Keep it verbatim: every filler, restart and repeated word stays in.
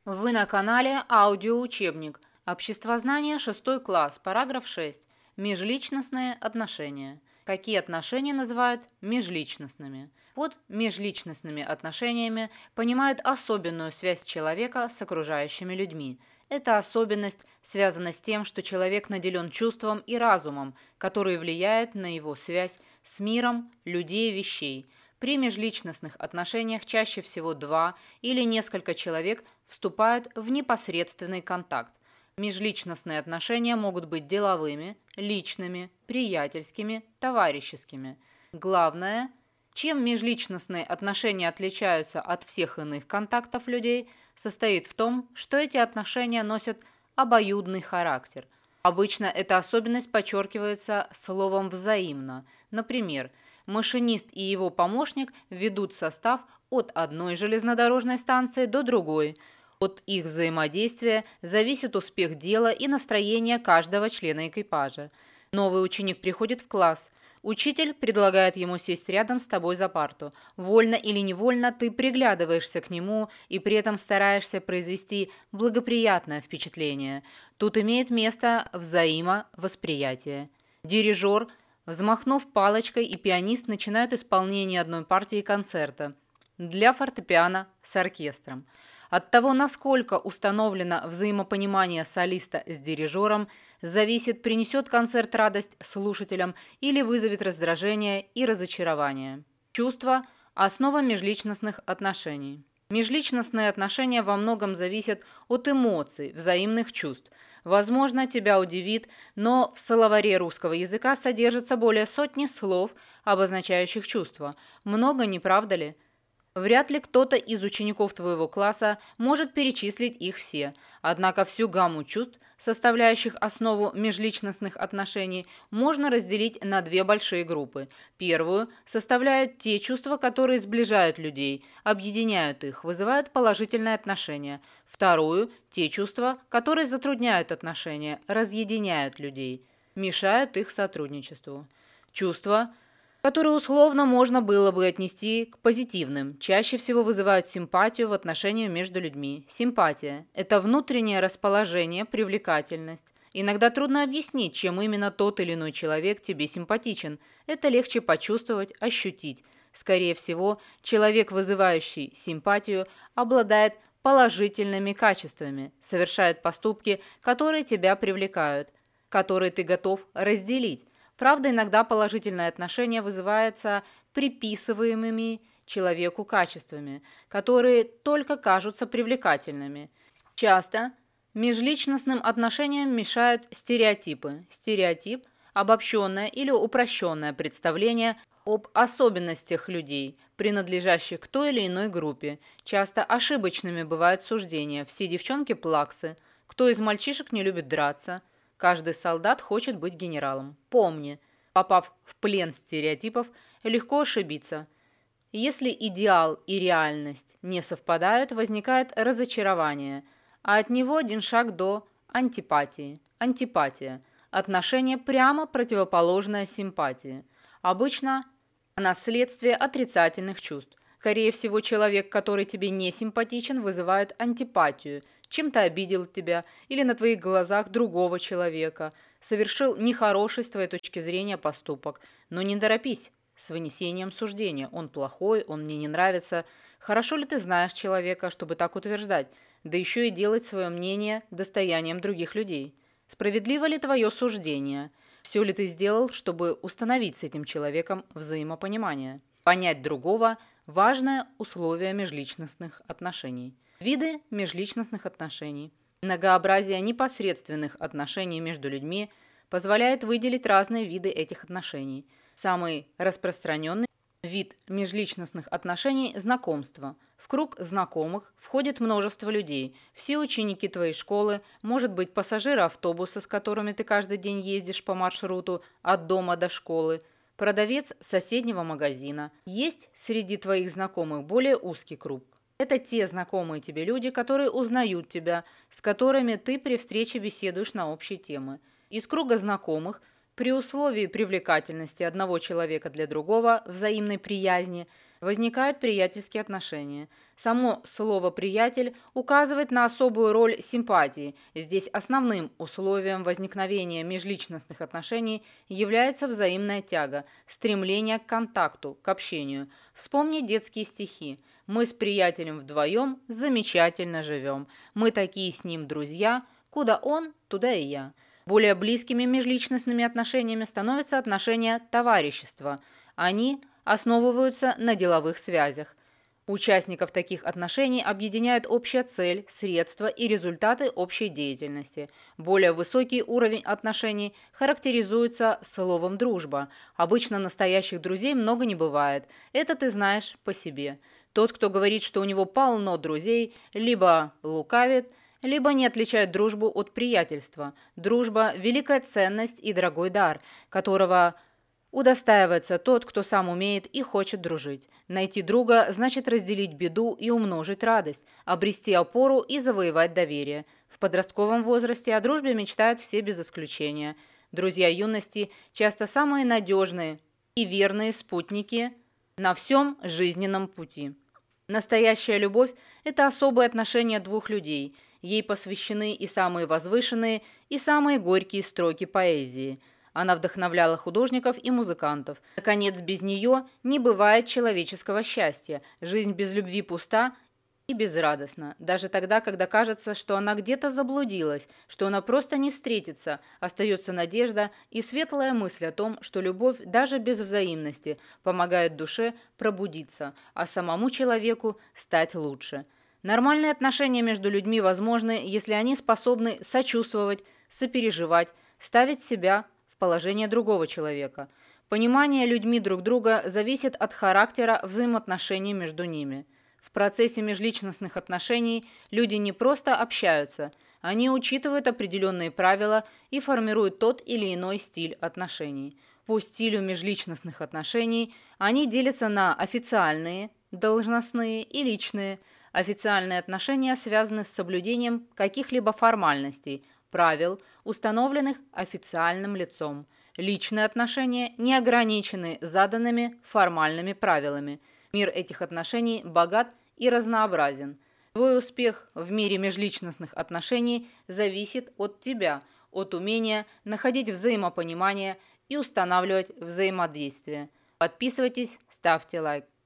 Вы на канале Аудиоучебник. Обществознание, шестой класс, параграф шесть. Межличностные отношения. Какие отношения называют межличностными? Под межличностными отношениями понимают особенную связь человека с окружающими людьми. Эта особенность связана с тем, что человек наделен чувством и разумом, которые влияют на его связь с миром, людей и вещей. При межличностных отношениях чаще всего два или несколько человек вступают в непосредственный контакт. Межличностные отношения могут быть деловыми, личными, приятельскими, товарищескими. Главное, чем межличностные отношения отличаются от всех иных контактов людей, состоит в том, что эти отношения носят обоюдный характер. Обычно эта особенность подчеркивается словом «взаимно». Например, машинист и его помощник ведут состав от одной железнодорожной станции до другой. От их взаимодействия зависит успех дела и настроение каждого члена экипажа. Новый ученик приходит в класс. Учитель предлагает ему сесть рядом с тобой за парту. Вольно или невольно ты приглядываешься к нему и при этом стараешься произвести благоприятное впечатление. Тут имеет место взаимовосприятие. Дирижер, взмахнув палочкой, и пианист начинают исполнение одной партии концерта для фортепиано с оркестром. От того, насколько установлено взаимопонимание солиста с дирижером, зависит, принесет концерт радость слушателям или вызовет раздражение и разочарование. Чувство – основа межличностных отношений. Межличностные отношения во многом зависят от эмоций, взаимных чувств. Возможно, тебя удивит, но в словаре русского языка содержится более сотни слов, обозначающих чувства. Много, не правда ли? Вряд ли кто-то из учеников твоего класса может перечислить их все. Однако всю гамму чувств, составляющих основу межличностных отношений, можно разделить на две большие группы. Первую составляют те чувства, которые сближают людей, объединяют их, вызывают положительные отношения. Вторую – те чувства, которые затрудняют отношения, разъединяют людей, мешают их сотрудничеству. Чувства, которые условно можно было бы отнести к позитивным, чаще всего вызывают симпатию в отношении между людьми. Симпатия – это внутреннее расположение, привлекательность. Иногда трудно объяснить, чем именно тот или иной человек тебе симпатичен. Это легче почувствовать, ощутить. Скорее всего, человек, вызывающий симпатию, обладает положительными качествами, совершает поступки, которые тебя привлекают, которые ты готов разделить. Правда, иногда положительное отношение вызывается приписываемыми человеку качествами, которые только кажутся привлекательными. Часто межличностным отношениям мешают стереотипы. Стереотип – обобщенное или упрощенное представление об особенностях людей, принадлежащих к той или иной группе. Часто ошибочными бывают суждения: все девчонки – плаксы, кто из мальчишек не любит драться, каждый солдат хочет быть генералом. Помни, попав в плен стереотипов, легко ошибиться. Если идеал и реальность не совпадают, возникает разочарование, а от него один шаг до антипатии. Антипатия – отношение прямо противоположное симпатии. Обычно она следствие отрицательных чувств. Скорее всего, человек, который тебе не симпатичен, вызывает антипатию. Чем-то обидел тебя или на твоих глазах другого человека, совершил нехороший с твоей точки зрения поступок. Но не торопись с вынесением суждения. Он плохой, он мне не нравится. Хорошо ли ты знаешь человека, чтобы так утверждать, да еще и делать свое мнение достоянием других людей? Справедливо ли твое суждение? Все ли ты сделал, чтобы установить с этим человеком взаимопонимание? Понять другого – важное условие межличностных отношений. Виды межличностных отношений. Многообразие непосредственных отношений между людьми позволяет выделить разные виды этих отношений. Самый распространенный вид межличностных отношений – знакомство. В круг знакомых входит множество людей. Все ученики твоей школы, может быть, пассажиры автобуса, с которыми ты каждый день ездишь по маршруту от дома до школы, продавец соседнего магазина. Есть среди твоих знакомых более узкий круг. Это те знакомые тебе люди, которые узнают тебя, с которыми ты при встрече беседуешь на общие темы. Из круга знакомых, при условии привлекательности одного человека для другого, взаимной приязни, Возникают приятельские отношения. Само слово «приятель» указывает на особую роль симпатии. Здесь основным условием возникновения межличностных отношений является взаимная тяга, стремление к контакту, к общению. Вспомни детские стихи. «Мы с приятелем вдвоем замечательно живем. Мы такие с ним друзья, куда он, туда и я». Более близкими межличностными отношениями становятся отношения товарищества. Они основываются на деловых связях. Участников таких отношений объединяют общая цель, средства и результаты общей деятельности. Более высокий уровень отношений характеризуется словом «дружба». Обычно настоящих друзей много не бывает. Это ты знаешь по себе. Тот, кто говорит, что у него полно друзей, либо лукавит, либо не отличает дружбу от приятельства. Дружба – великая ценность и дорогой дар, которого удостаивается тот, кто сам умеет и хочет дружить. Найти друга значит разделить беду и умножить радость, обрести опору и завоевать доверие. В подростковом возрасте о дружбе мечтают все без исключения. Друзья юности часто самые надежные и верные спутники на всем жизненном пути. Настоящая любовь – это особые отношения двух людей. Ей посвящены и самые возвышенные, и самые горькие строки поэзии. Она вдохновляла художников и музыкантов. Наконец, без нее не бывает человеческого счастья. Жизнь без любви пуста и безрадостна. Даже тогда, когда кажется, что она где-то заблудилась, что она просто не встретится, остается надежда и светлая мысль о том, что любовь даже без взаимности помогает душе пробудиться, а самому человеку стать лучше. Нормальные отношения между людьми возможны, если они способны сочувствовать, сопереживать, ставить себя в положение другого человека. Понимание людьми друг друга зависит от характера взаимоотношений между ними. В процессе межличностных отношений люди не просто общаются, они учитывают определенные правила и формируют тот или иной стиль отношений. По стилю межличностных отношений они делятся на официальные, должностные и личные. Официальные отношения связаны с соблюдением каких-либо формальностей, правил, установленных официальным лицом. Личные отношения не ограничены заданными формальными правилами. Мир этих отношений богат и разнообразен. Твой успех в мире межличностных отношений зависит от тебя, от умения находить взаимопонимание и устанавливать взаимодействие. Подписывайтесь, ставьте лайк.